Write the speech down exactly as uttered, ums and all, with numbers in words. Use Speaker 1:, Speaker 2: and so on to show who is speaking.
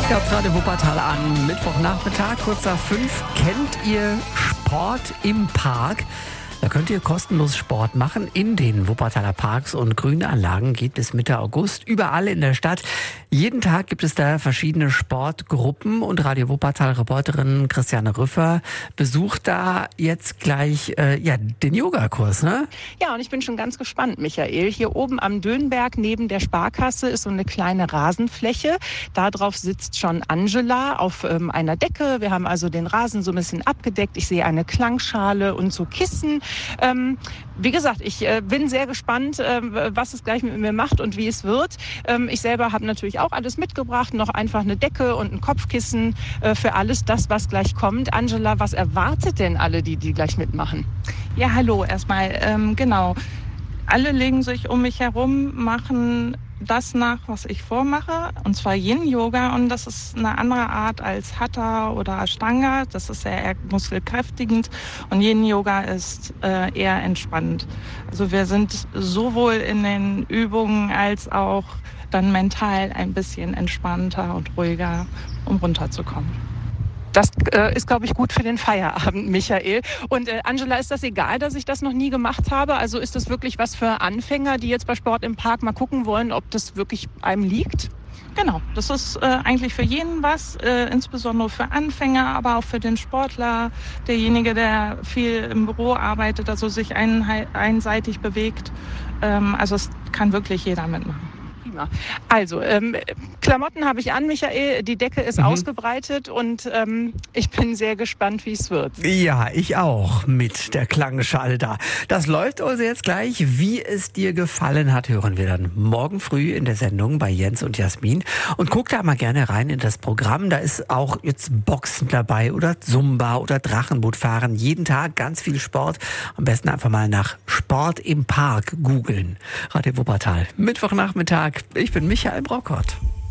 Speaker 1: Ihr habt gerade Wuppertal an. Mittwochnachmittag, kurz nach fünf. Kennt ihr Sport im Park? Da könnt ihr kostenlos Sport machen in den Wuppertaler Parks und Grünanlagen. Geht bis Mitte August überall in der Stadt. Jeden Tag gibt es da verschiedene Sportgruppen und Radio Wuppertal-Reporterin Christiane Rüffer besucht da jetzt gleich äh, ja, den Yogakurs, ne?
Speaker 2: Ja, und ich bin schon ganz gespannt, Michael. Hier oben am Dönberg neben der Sparkasse ist so eine kleine Rasenfläche. Da drauf sitzt schon Angela auf ähm, einer Decke. Wir haben also den Rasen so ein bisschen abgedeckt. Ich sehe eine Klangschale und so Kissen. Ähm, wie gesagt, ich äh, bin sehr gespannt, äh, was es gleich mit mir macht und wie es wird. Ähm, ich selber habe natürlich auch alles mitgebracht, noch einfach eine Decke und ein Kopfkissen äh, für alles das, was gleich kommt. Angela, was erwartet denn alle, die, die gleich mitmachen?
Speaker 3: Ja, hallo erstmal. Ähm, genau. Alle legen sich um mich herum, machen das nach, was ich vormache, und zwar Yin-Yoga, und das ist eine andere Art als Hatha oder Ashtanga. Das ist sehr eher muskelkräftigend und Yin-Yoga ist äh, eher entspannt. Also wir sind sowohl in den Übungen als auch dann mental ein bisschen entspannter und ruhiger, um runterzukommen.
Speaker 2: Das äh, ist, glaube ich, gut für den Feierabend, Michael. Und äh, Angela, ist das egal, dass ich das noch nie gemacht habe? Also ist das wirklich was für Anfänger, die jetzt bei Sport im Park mal gucken wollen, ob das wirklich einem liegt?
Speaker 3: Genau, das ist äh, eigentlich für jeden was, äh, insbesondere für Anfänger, aber auch für den Sportler, derjenige, der viel im Büro arbeitet, also sich ein, einseitig bewegt. Ähm, also es kann wirklich jeder mitmachen.
Speaker 2: Also, ähm, Klamotten habe ich an, Michael. Die Decke ist mhm. ausgebreitet und ähm, ich bin sehr gespannt, wie es wird.
Speaker 1: Ja, ich auch mit der Klangschale da. Das läuft also jetzt gleich. Wie es dir gefallen hat, hören wir dann morgen früh in der Sendung bei Jens und Jasmin. Und guck da mal gerne rein in das Programm. Da ist auch jetzt Boxen dabei oder Zumba oder Drachenbootfahren. Jeden Tag ganz viel Sport. Am besten einfach mal nach Sport im Park googeln. Radio Wuppertal. Mittwochnachmittag. Ich bin Michael Brockott.